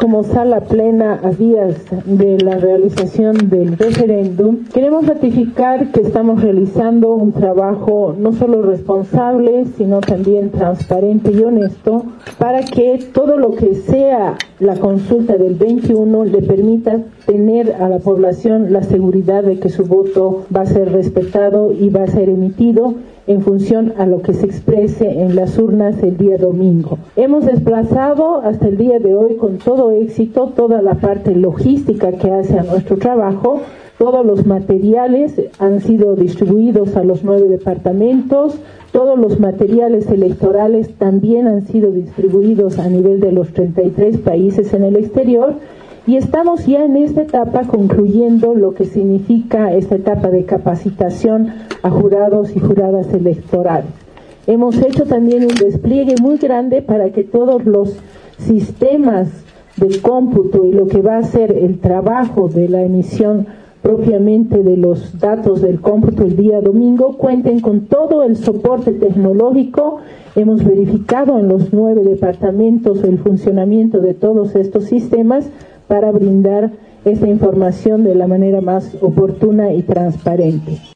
como sala plena a días de la realización del referéndum, queremos ratificar que estamos realizando un trabajo no solo responsable, sino también transparente y honesto, para que todo lo que sea la consulta del 21 le permita tener a la población la seguridad de que su voto va a ser respetado y va a ser emitido en función a lo que se exprese en las urnas el día domingo. Hemos desplazado hasta el día de hoy con todo éxito toda la parte logística que hace a nuestro trabajo. Todos los materiales han sido distribuidos a los 9 departamentos, todos los materiales electorales también han sido distribuidos a nivel de los 33 países en el exterior. Y estamos ya en esta etapa concluyendo lo que significa esta etapa de capacitación a jurados y juradas electorales. Hemos hecho también un despliegue muy grande para que todos los sistemas del cómputo y lo que va a ser el trabajo de la emisión propiamente de los datos del cómputo el día domingo cuenten con todo el soporte tecnológico. Hemos verificado en los 9 departamentos el funcionamiento de todos estos sistemas para brindar esta información de la manera más oportuna y transparente.